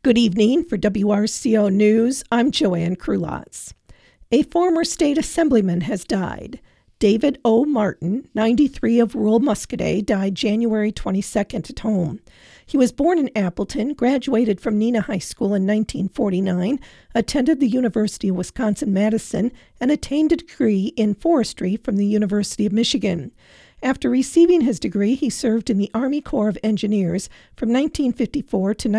Good evening. For WRCO News, I'm Joanne Krulotz. A former state assemblyman has died. David O. Martin, 93, of rural Muscoda, died January 22nd at home. He was born in Appleton, graduated from Neenah High School in 1949, attended the University of Wisconsin-Madison, and attained a degree in forestry from the University of Michigan. After receiving his degree, he served in the Army Corps of Engineers from 1954 to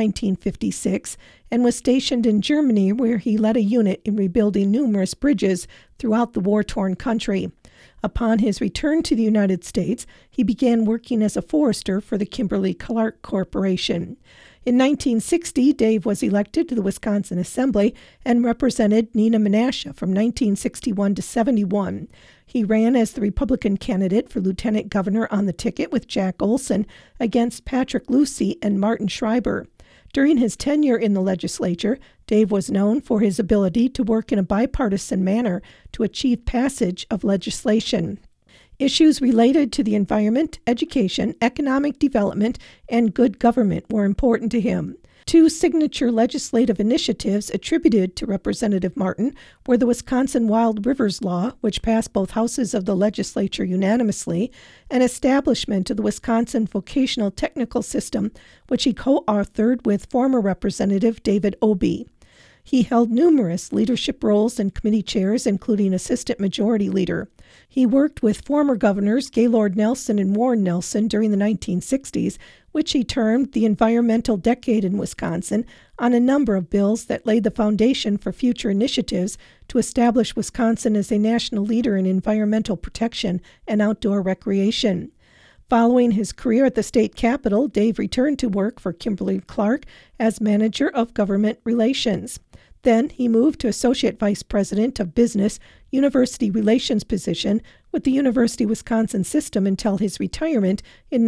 1956 and was stationed in Germany, where he led a unit in rebuilding numerous bridges throughout the war-torn country. Upon his return to the United States, he began working as a forester for the Kimberly-Clark Corporation. In 1960, Dave was elected to the Wisconsin Assembly and represented Neenah Menasha from 1961 to 71. He ran as the Republican candidate for lieutenant governor on the ticket with Jack Olson against Patrick Lucy and Martin Schreiber. During his tenure in the legislature, Dave was known for his ability to work in a bipartisan manner to achieve passage of legislation. Issues related to the environment, education, economic development, and good government were important to him. Two signature legislative initiatives attributed to Representative Martin were the Wisconsin Wild Rivers Law, which passed both houses of the legislature unanimously, and establishment of the Wisconsin Vocational Technical System, which he co-authored with former Representative David Obey. He held numerous leadership roles and committee chairs, including Assistant Majority Leader. He worked with former governors Gaylord Nelson and Warren Nelson during the 1960s, which he termed the environmental decade in Wisconsin, on a number of bills that laid the foundation for future initiatives to establish Wisconsin as a national leader in environmental protection and outdoor recreation. Following his career at the state capitol, Dave returned to work for Kimberly-Clark as manager of government relations. Then he moved to Associate Vice President of Business, University Relations position with the University of Wisconsin System until his retirement in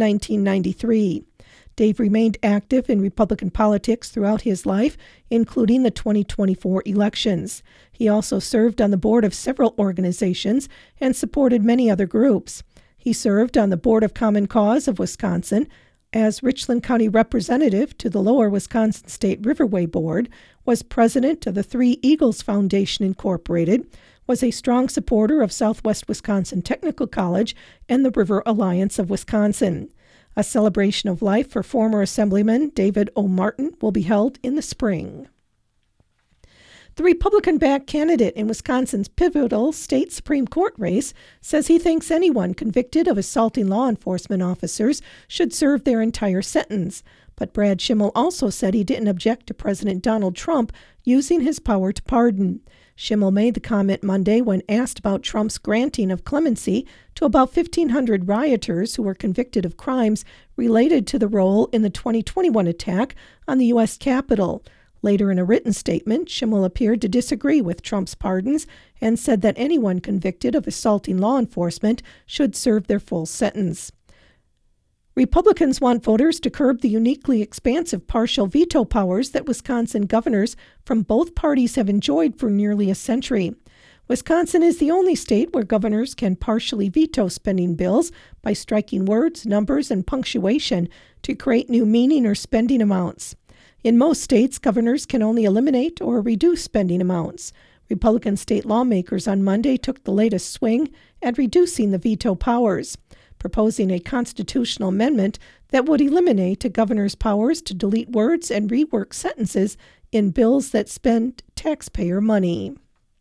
1993. Dave remained active in Republican politics throughout his life, including the 2024 elections. He also served on the board of several organizations and supported many other groups. He served on the Board of Common Cause of Wisconsin, as Richland County Representative to the Lower Wisconsin State Riverway Board, was president of the Three Eagles Foundation Incorporated, was a strong supporter of Southwest Wisconsin Technical College and the River Alliance of Wisconsin. A celebration of life for former Assemblyman David O. Martin will be held in the spring. The Republican-backed candidate in Wisconsin's pivotal state Supreme Court race says he thinks anyone convicted of assaulting law enforcement officers should serve their entire sentence. But Brad Schimel also said he didn't object to President Donald Trump using his power to pardon. Schimel made the comment Monday when asked about Trump's granting of clemency to about 1,500 rioters who were convicted of crimes related to the role in the 2021 attack on the U.S. Capitol. Later in a written statement, Schimel appeared to disagree with Trump's pardons and said that anyone convicted of assaulting law enforcement should serve their full sentence. Republicans want voters to curb the uniquely expansive partial veto powers that Wisconsin governors from both parties have enjoyed for nearly a century. Wisconsin is the only state where governors can partially veto spending bills by striking words, numbers, and punctuation to create new meaning or spending amounts. In most states, governors can only eliminate or reduce spending amounts. Republican state lawmakers on Monday took the latest swing at reducing the veto powers, proposing a constitutional amendment that would eliminate a governor's powers to delete words and rework sentences in bills that spend taxpayer money.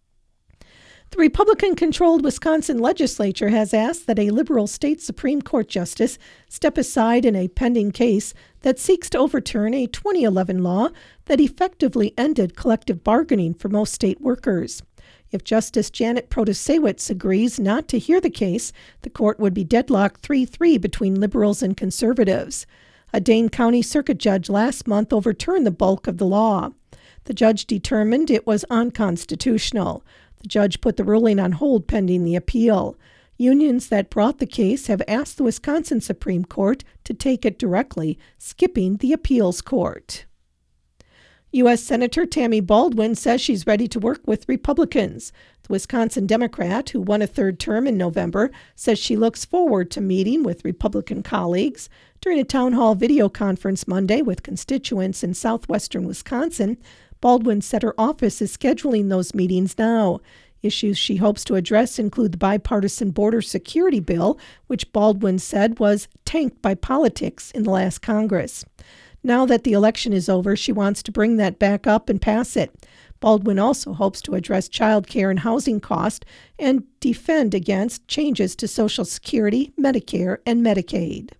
The Republican-controlled Wisconsin legislature has asked that a liberal state Supreme Court justice step aside in a pending case that seeks to overturn a 2011 law that effectively ended collective bargaining for most state workers. If Justice Janet Protasiewicz agrees not to hear the case, the court would be deadlocked 3-3 between liberals and conservatives. A Dane County Circuit judge last month overturned the bulk of the law. The judge determined it was unconstitutional. The judge put the ruling on hold pending the appeal. Unions that brought the case have asked the Wisconsin Supreme Court to take it directly, skipping the appeals court. U.S. Senator Tammy Baldwin says she's ready to work with Republicans. The Wisconsin Democrat, who won a third term in November, says she looks forward to meeting with Republican colleagues. During a town hall video conference Monday with constituents in southwestern Wisconsin, Baldwin said her office is scheduling those meetings now. Issues she hopes to address include the bipartisan border security bill, which Baldwin said was tanked by politics in the last Congress. Now that the election is over, she wants to bring that back up and pass it. Baldwin also hopes to address child care and housing costs and defend against changes to Social Security, Medicare, and Medicaid.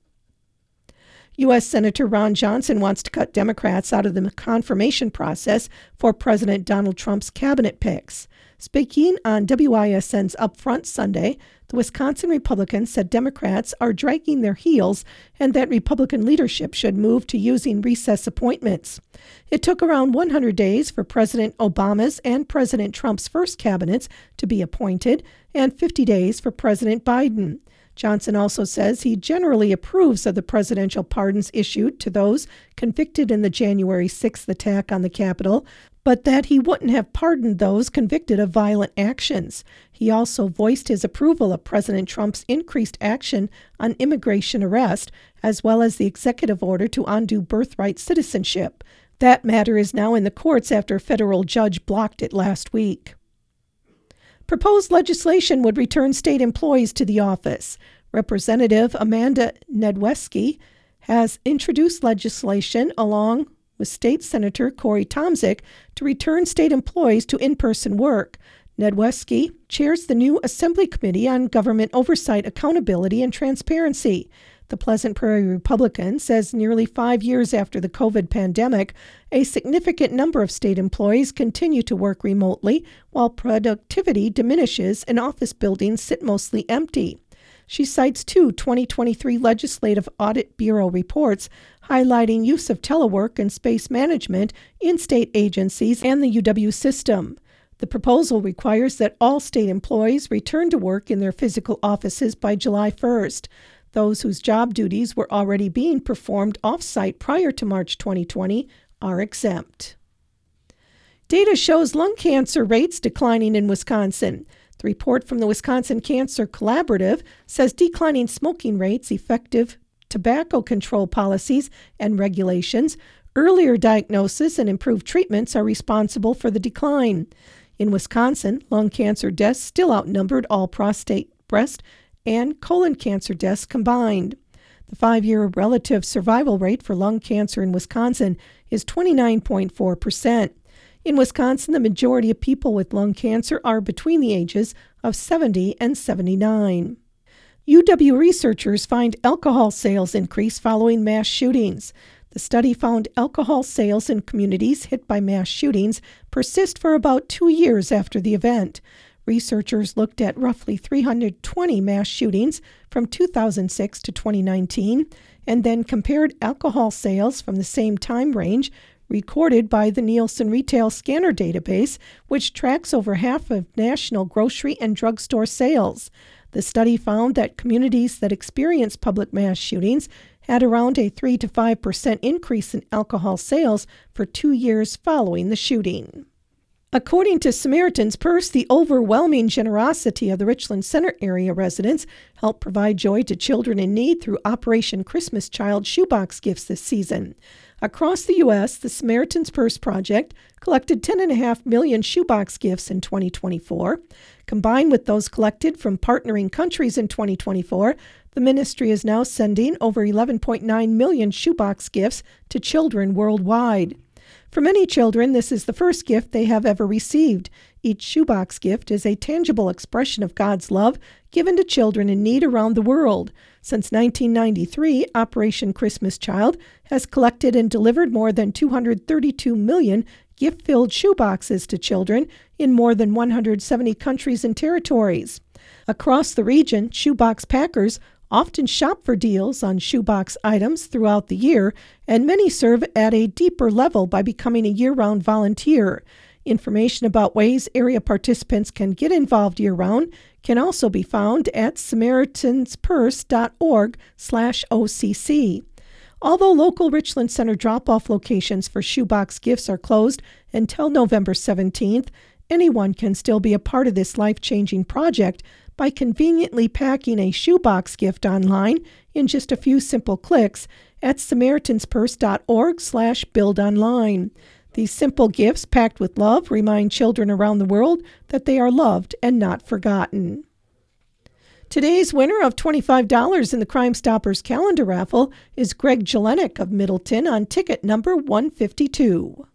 U.S. Senator Ron Johnson wants to cut Democrats out of the confirmation process for President Donald Trump's cabinet picks. Speaking on WISN's Upfront Sunday, the Wisconsin Republican said Democrats are dragging their heels and that Republican leadership should move to using recess appointments. It took around 100 days for President Obama's and President Trump's first cabinets to be appointed and 50 days for President Biden. Johnson also says he generally approves of the presidential pardons issued to those convicted in the January 6th attack on the Capitol, but that he wouldn't have pardoned those convicted of violent actions. He also voiced his approval of President Trump's increased action on immigration arrest, as well as the executive order to undo birthright citizenship. That matter is now in the courts after a federal judge blocked it last week. Proposed legislation would return state employees to the office. Representative Amanda Nedwesky has introduced legislation along with State Senator Corey Tomczyk to return state employees to in-person work. Nedwesky chairs the new Assembly Committee on Government Oversight, Accountability, and Transparency. The Pleasant Prairie Republican says nearly 5 years after the COVID pandemic, a significant number of state employees continue to work remotely while productivity diminishes and office buildings sit mostly empty. She cites two 2023 Legislative Audit Bureau reports highlighting use of telework and space management in state agencies and the UW system. The proposal requires that all state employees return to work in their physical offices by July 1st. Those whose job duties were already being performed off-site prior to March 2020 are exempt. Data shows lung cancer rates declining in Wisconsin. The report from the Wisconsin Cancer Collaborative says declining smoking rates, effective tobacco control policies and regulations, earlier diagnosis, and improved treatments are responsible for the decline. In Wisconsin, lung cancer deaths still outnumbered all prostate, breast, and colon cancer deaths combined. The 5-year relative survival rate for lung cancer in Wisconsin is 29.4%. In Wisconsin, the majority of people with lung cancer are between the ages of 70 and 79. UW researchers find alcohol sales increase following mass shootings. The study found alcohol sales in communities hit by mass shootings persist for about 2 years after the event. Researchers looked at roughly 320 mass shootings from 2006 to 2019 and then compared alcohol sales from the same time range recorded by the Nielsen Retail Scanner database, which tracks over half of national grocery and drugstore sales. The study found that communities that experience public mass shootings had around a 3 to 5% increase in alcohol sales for 2 years following the shooting. According to Samaritan's Purse, the overwhelming generosity of the Richland Center area residents helped provide joy to children in need through Operation Christmas Child shoebox gifts this season. Across the U.S., the Samaritan's Purse Project collected 10.5 million shoebox gifts in 2024. Combined with those collected from partnering countries in 2024, the ministry is now sending over 11.9 million shoebox gifts to children worldwide. For many children, this is the first gift they have ever received. Each shoebox gift is a tangible expression of God's love given to children in need around the world. Since 1993, Operation Christmas Child has collected and delivered more than 232 million gift-filled shoeboxes to children in more than 170 countries and territories. Across the region, shoebox packers often shop for deals on shoebox items throughout the year, and many serve at a deeper level by becoming a year-round volunteer. Information about ways area participants can get involved year-round can also be found at SamaritansPurse.org/OCC. Although local Richland Center drop-off locations for shoebox gifts are closed until November 17th, anyone can still be a part of this life-changing project by conveniently packing a shoebox gift online in just a few simple clicks at SamaritansPurse.org/buildonline. These simple gifts packed with love remind children around the world that they are loved and not forgotten. Today's winner of $25 in the Crime Stoppers calendar raffle is Greg Jelinek of Middleton on ticket number 152.